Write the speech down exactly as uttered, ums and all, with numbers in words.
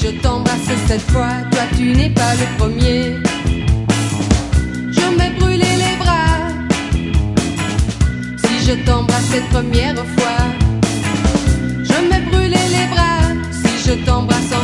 je t'embrasse cette fois, toi tu n'es pas le premier. Je m'ai brûlé les bras si je t'embrasse cette première fois. Je m'ai brûlé les bras si je t'embrasse en